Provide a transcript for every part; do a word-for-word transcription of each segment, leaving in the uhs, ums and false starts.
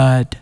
blood.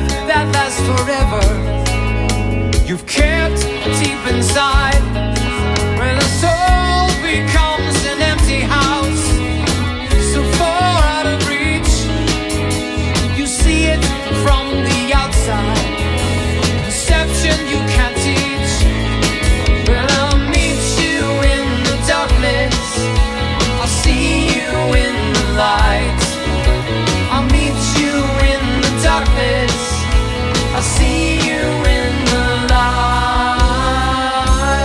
breath that lasts forever. You've kept deep inside, where the soul becomes an empty house, so far out of reach. You see it from the outside, perception you can't teach. Well, I'll meet you in the darkness, I'll see you in the light. I'll meet you in the darkness, I'll see you in the light.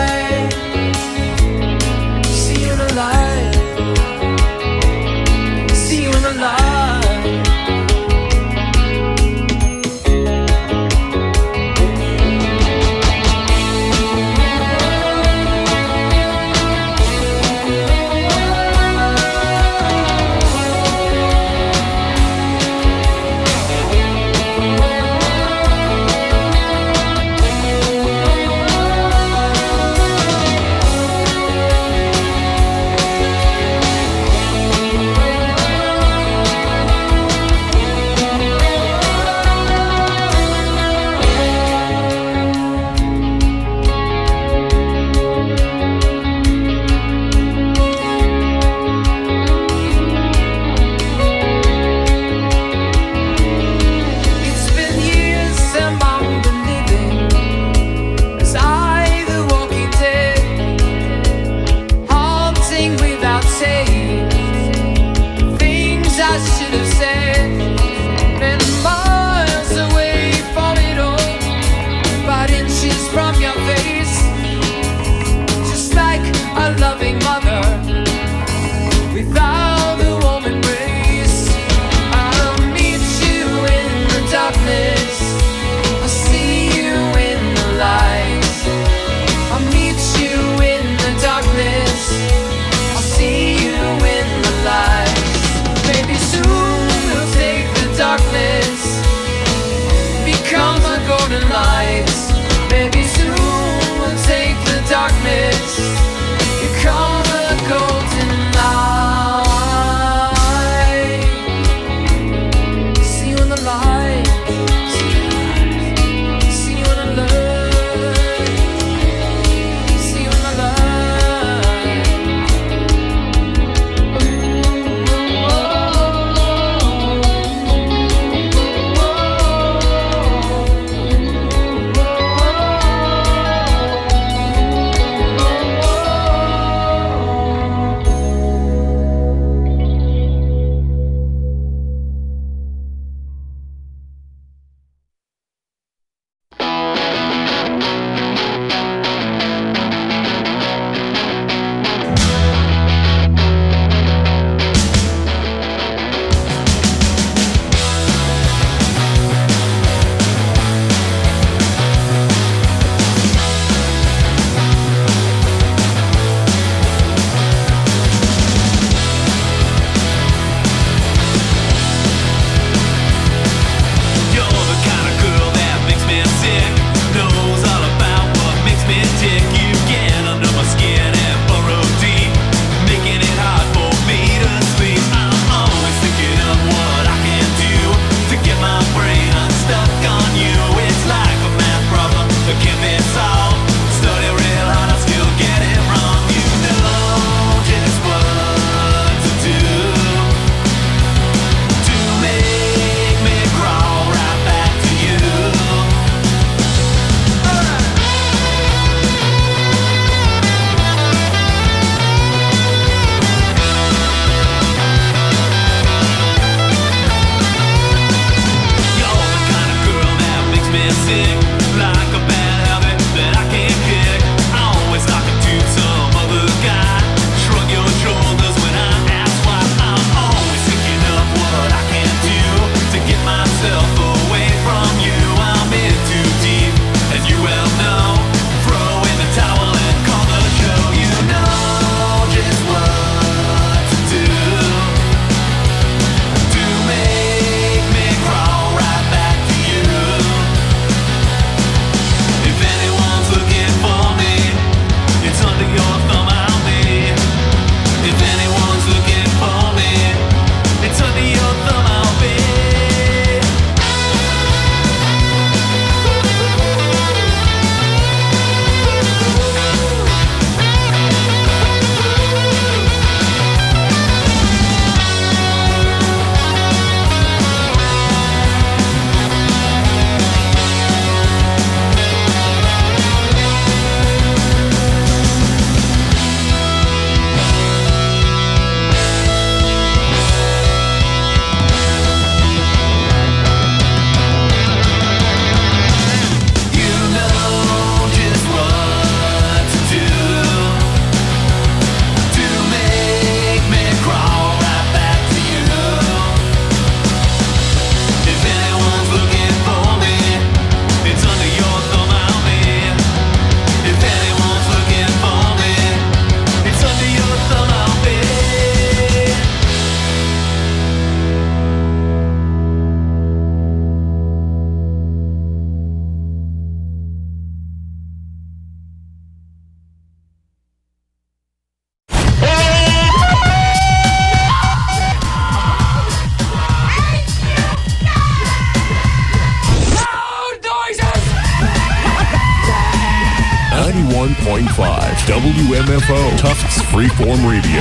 point five W M F O Tufts Freeform Radio.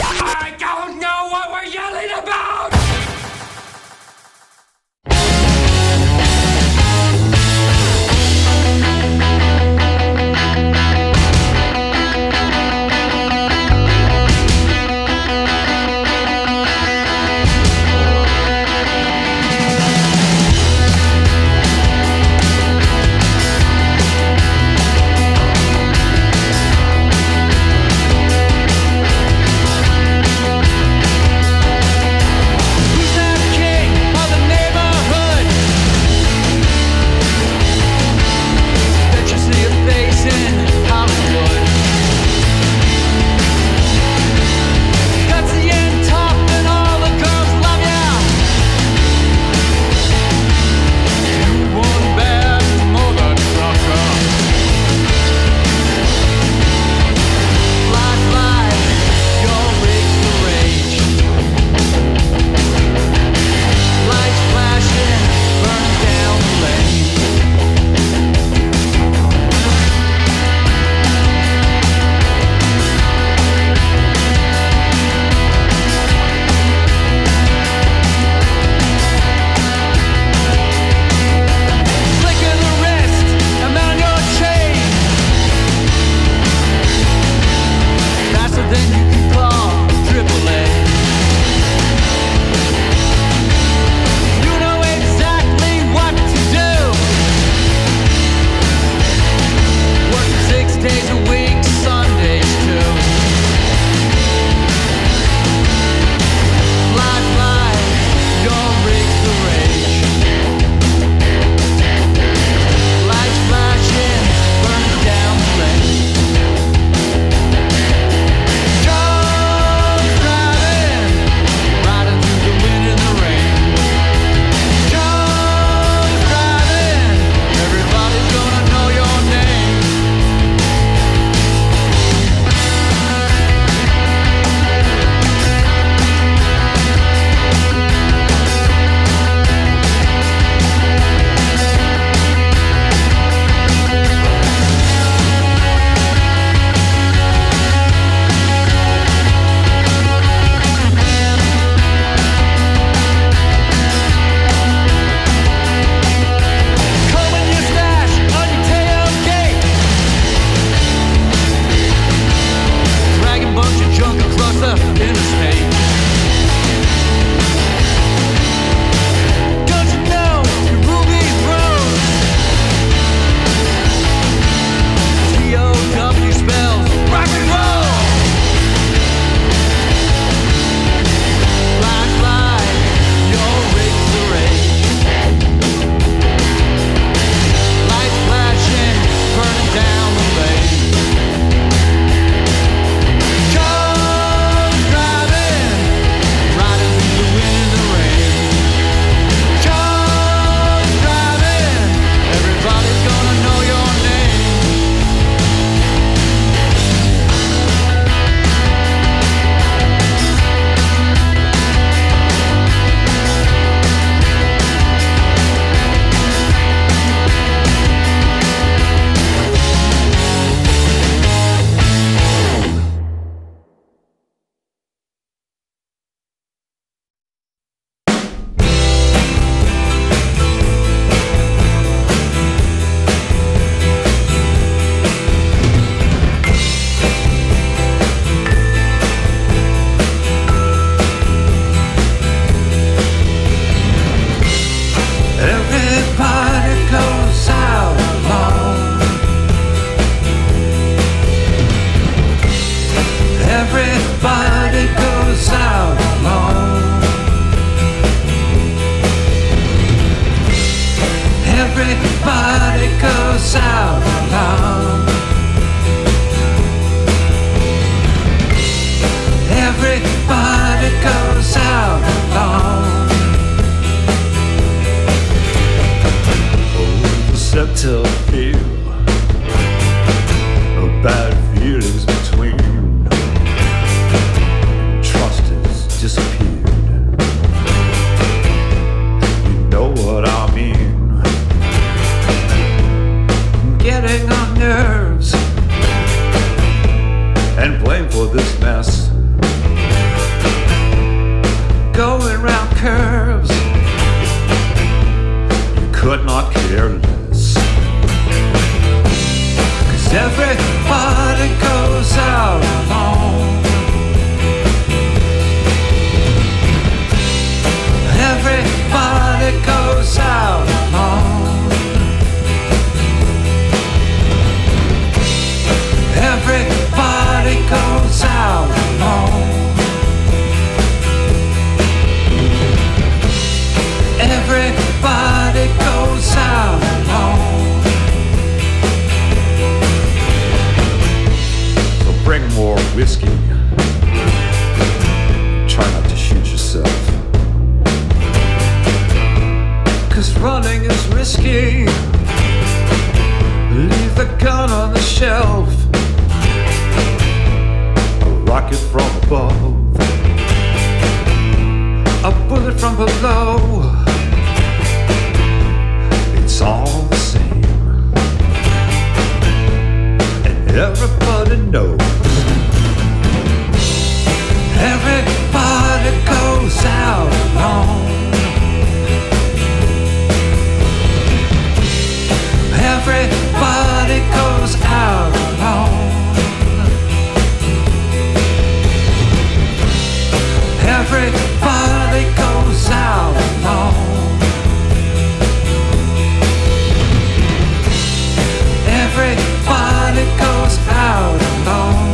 I don't know what we're yelling about! getting on nerves. not careless. 'Cause everybody goes out alone. Everybody goes out alone. Everybody goes out alone. Everybody goes out alone. So bring more whiskey. Try not to shoot yourself. 'Cause running is risky. Leave the gun on the shelf. A rocket from above. A bullet from below. It's all the same. And everybody knows. Everybody goes out alone. Everybody goes out alone. Everybody goes out alone. Everybody goes out alone.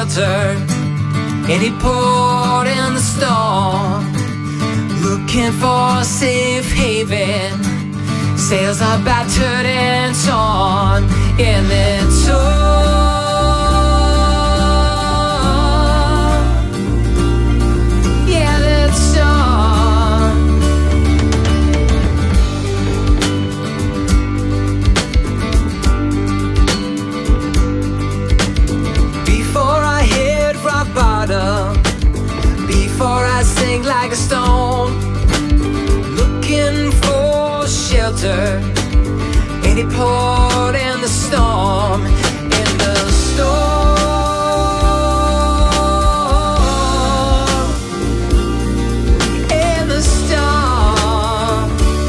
shelter, any port in the storm, looking for a safe haven. Sails are battered and torn in the torn. Yeah, that's torn. Before I hit rock bottom, before I sink like a stone, looking for shelter, any port in the storm, in the storm, in the storm.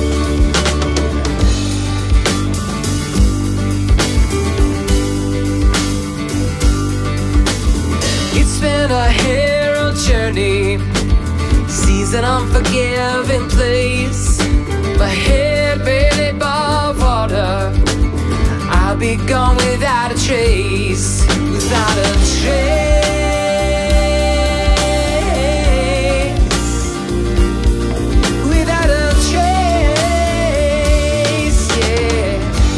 It's been a hero journey, seas an unforgiving place. My head barely above water, I'll be gone without a trace, without a trace, without a trace, yeah.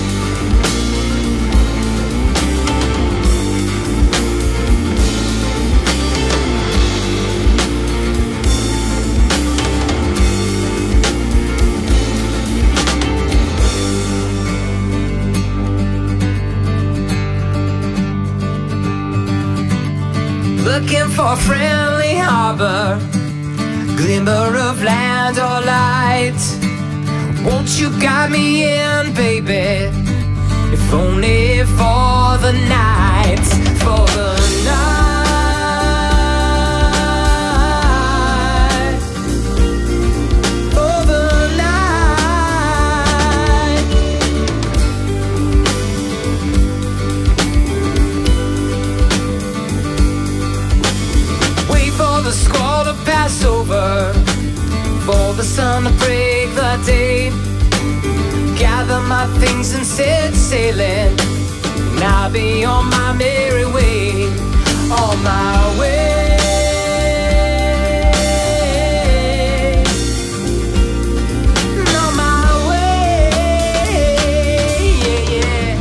Looking for a friendly harbor, glimmer of land or light. Won't you guide me in, baby, if only for the night, for the night, for the night. Wait for the squall to pass over, for the sun to break the day. Gather my things and set sailing, and I'll be on my merry way, on my way, on my way, yeah, yeah.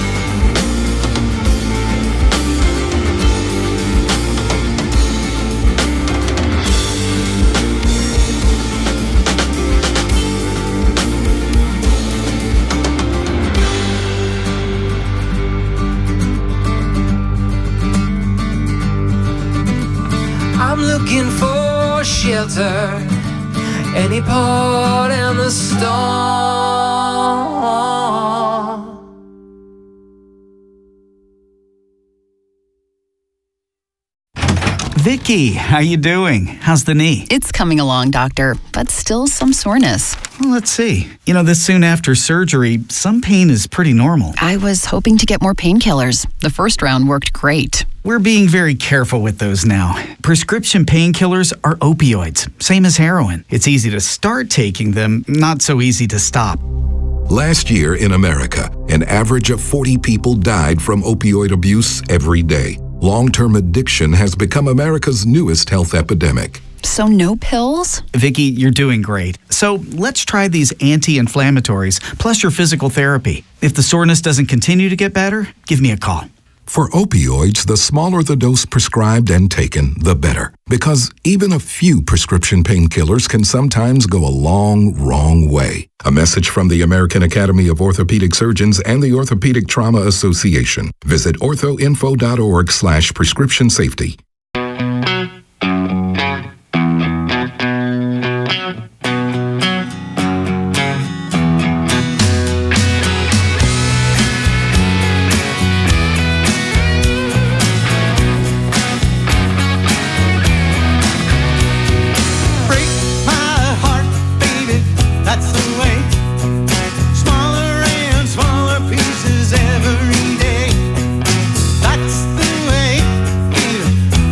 I'm looking for shelter, any port in the storm. Vicky, how you doing? How's the knee? It's coming along, doctor, but still some soreness. Well, let's see. You know, this soon after surgery, some pain is pretty normal. I was hoping to get more painkillers. The first round worked great. We're being very careful with those now. Prescription painkillers are opioids, same as heroin. It's easy to start taking them, not so easy to stop. Last year in America, an average of forty people died from opioid abuse every day. Long-term addiction has become America's newest health epidemic. So no pills? Vicky, you're doing great. So let's try these anti-inflammatories, plus your physical therapy. If the soreness doesn't continue to get better, give me a call. For opioids, the smaller the dose prescribed and taken, the better. Because even a few prescription painkillers can sometimes go a long, wrong way. A message from the American Academy of Orthopedic Surgeons and the Orthopedic Trauma Association. Visit orthoinfo.org slash prescription safety. Every day, that's the way you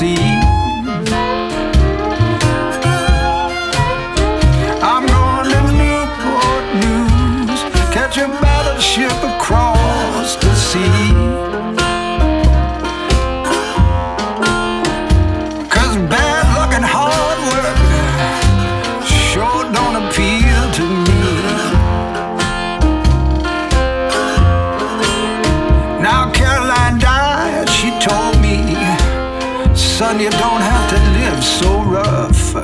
sea. I'm going to Newport News, catch a battleship across the sea. Cause bad luck and hard work sure don't appeal to me. Now Caroline died, she told me, son, you don't have to live so rough.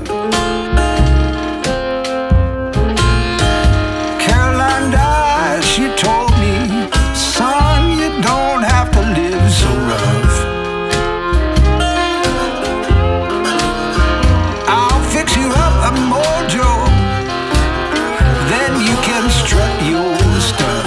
Caroline died, she told me, son, you don't have to live so rough. I'll fix you up a mojo, then you can strut your stuff.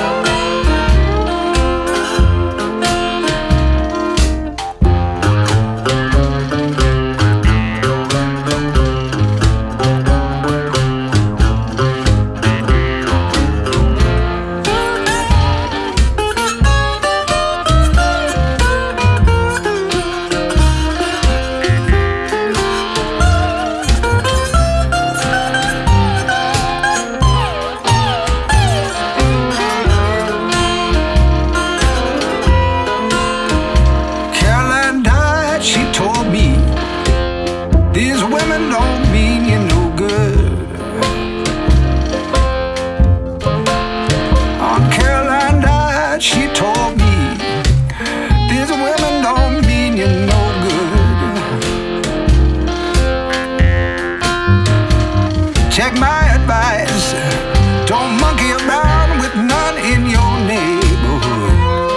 Take my advice, don't monkey around with none in your neighborhood.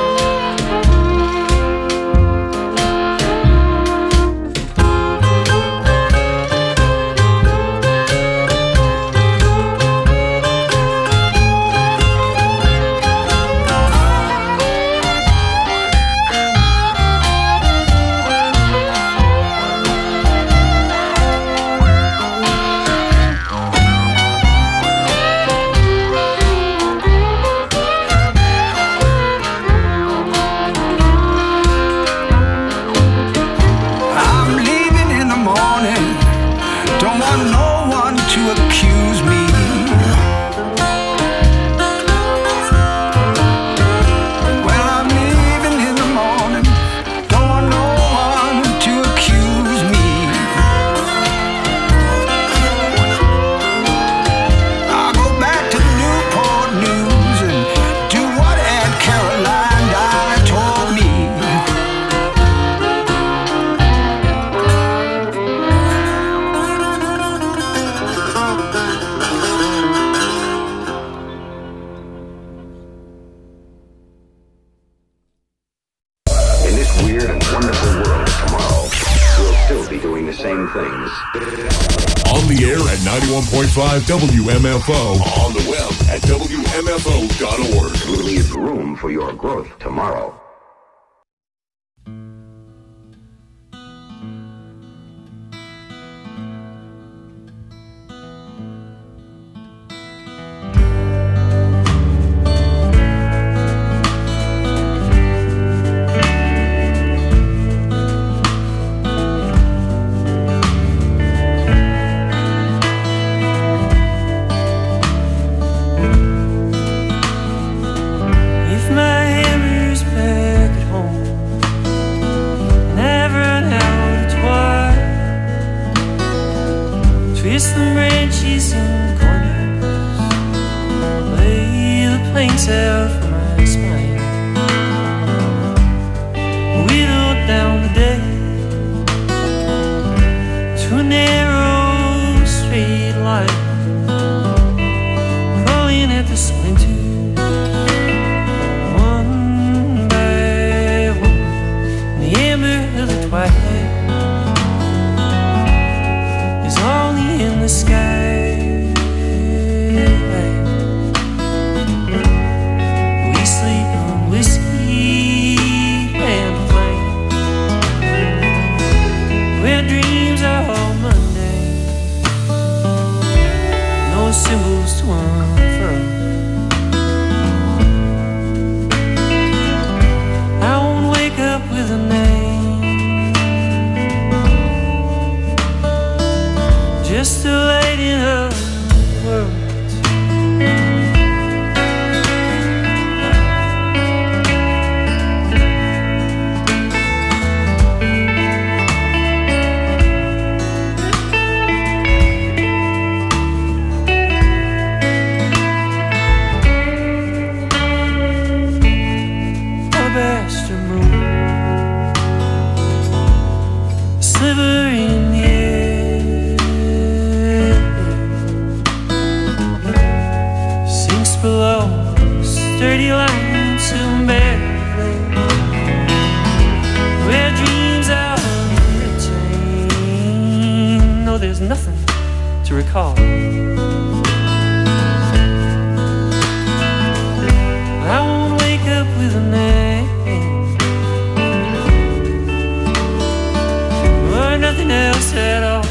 ninety-one point five W M F O. On the web at W M F O dot org. Leave room for your growth tomorrow. I won't wake up with a name. all. I won't wake up with a name or nothing else at all.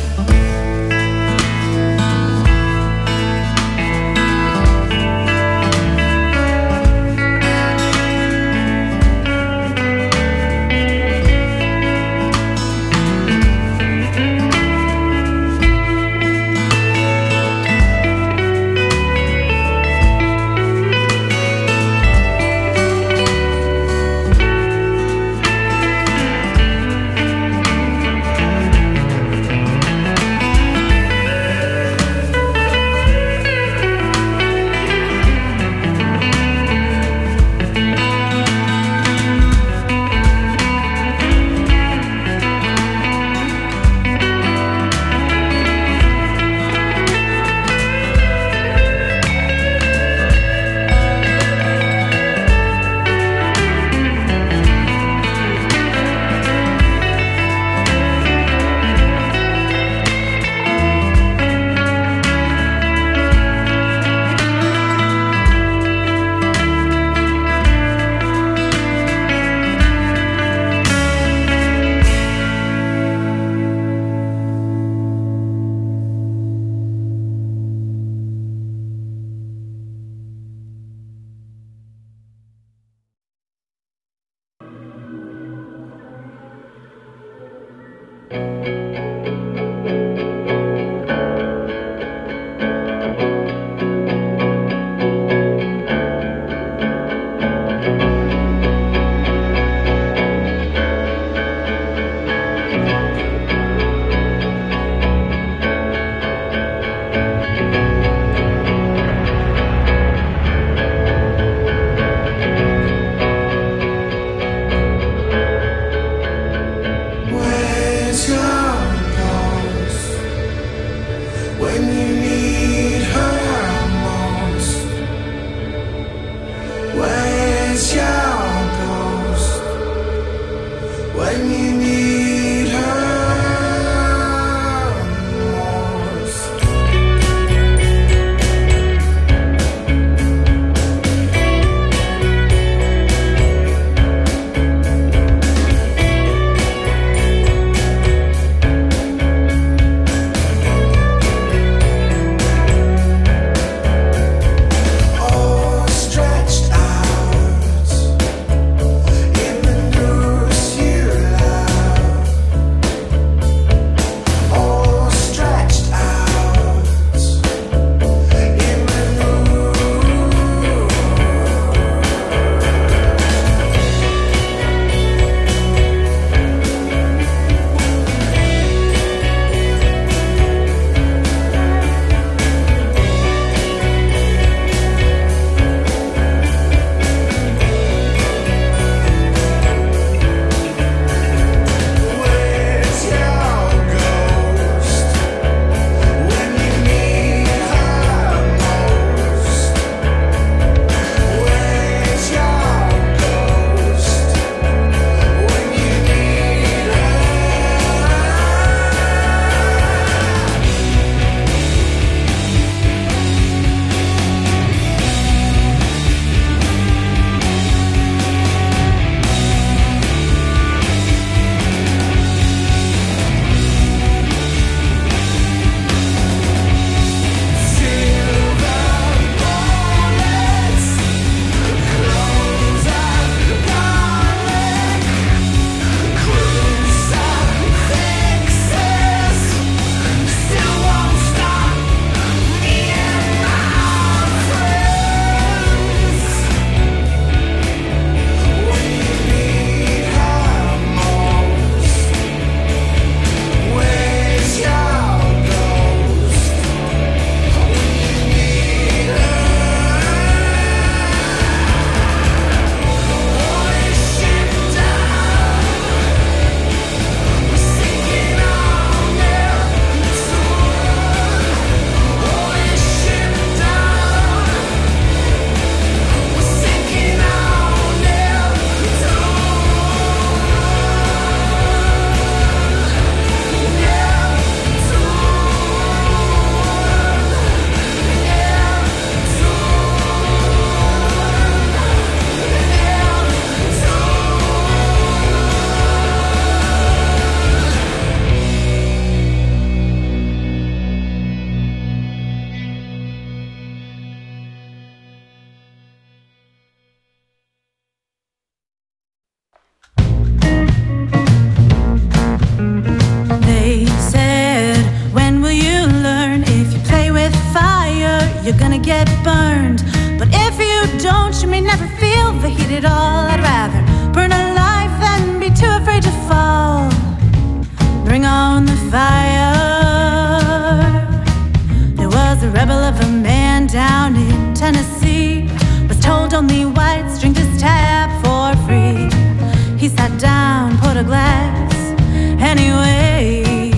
you're gonna get burned. But if you don't, you may never feel the heat at all. I'd rather burn alive than be too afraid to fall. Bring on the fire. There was a rebel of a man down in Tennessee, was told only whites drink this tap for free. He sat down, poured a glass anyway.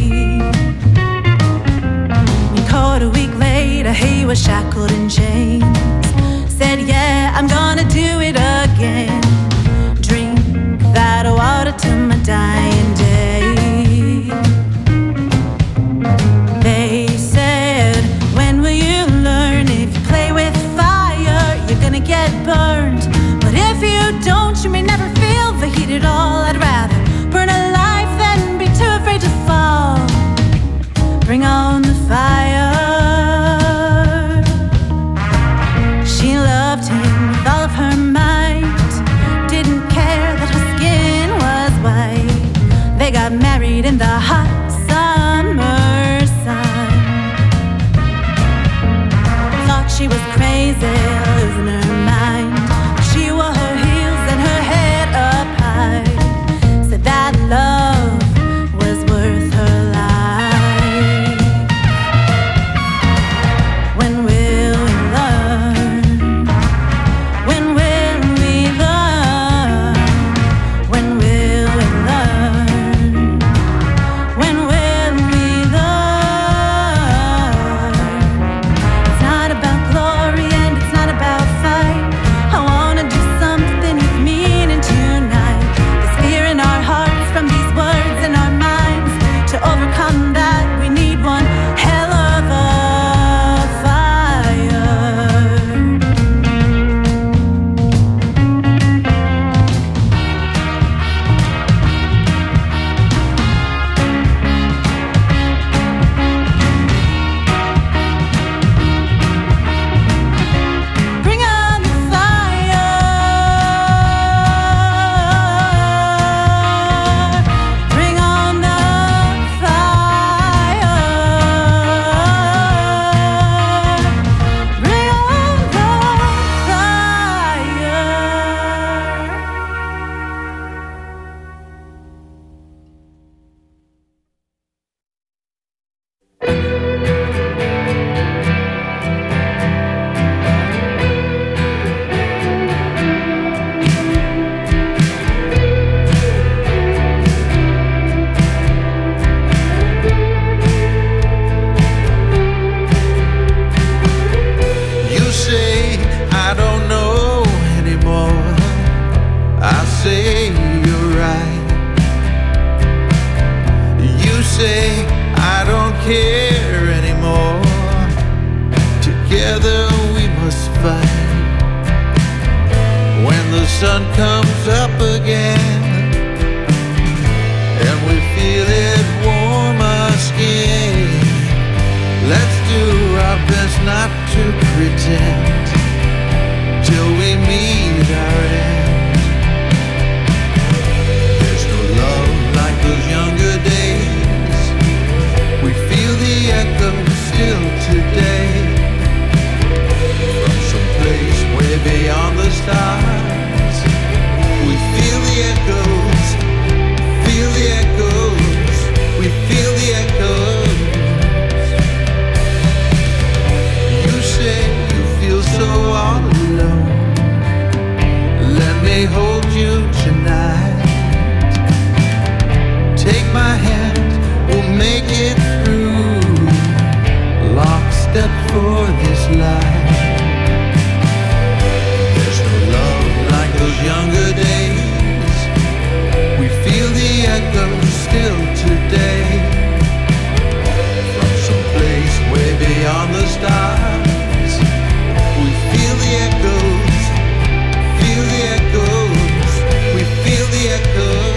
And caught a week later, he was shackled in chains. Said, yeah, I'm gonna do it again. Drink that water till my dying day. They said, when will you learn? If you play with fire, you're gonna get burned. But if you don't, you may never feel the heat at all. I'd rather burn alive than be too afraid to fall. Bring on the fire. She loved him with all of her might, didn't care that her skin was white. They got married in the hot summer sun. Thought she was crazy, losing her mind. She wore her heels and her head up high. Said that love was worth her life. When will we learn? When will we learn? When will we learn? When will we learn? It's not about glory and it's not about fight. I wanna do something with meaning tonight. There's fear in our hearts from these words in our minds. To overcome that, we need one hell of a fire. Bring on the fire. Bring on the fire. Bring on the fire. You say I don't know anymore. I say you're right. You say I don't care anymore. Together we must fight. When the sun comes up again and we feel it warm our skin, let's do our best not to pretend till we meet our end. There's no love like those younger days. We feel the echo still today. From some place way beyond the stars, we feel the echoes, feel the echoes, we feel the echoes. You say you feel so all alone. Let me hold you tonight. Take my hand, we'll make it through. Lockstep for this life. There's no love like those younger days. We feel the echo still today. From some place way beyond the stars, we feel the echoes, feel the echoes, we feel the echoes.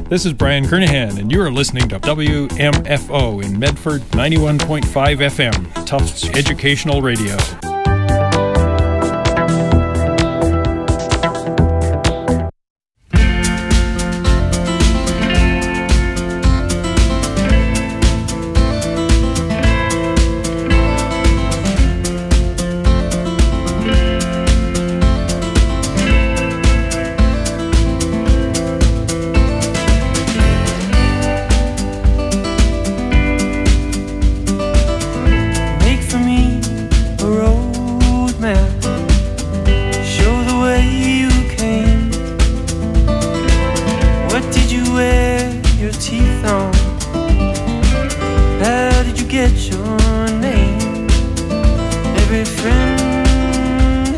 This is Brian Kernahan, and you are listening to W M F O in Medford, ninety-one point five F M, Tufts Educational Radio.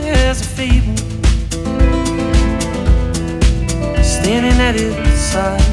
Standing at his side,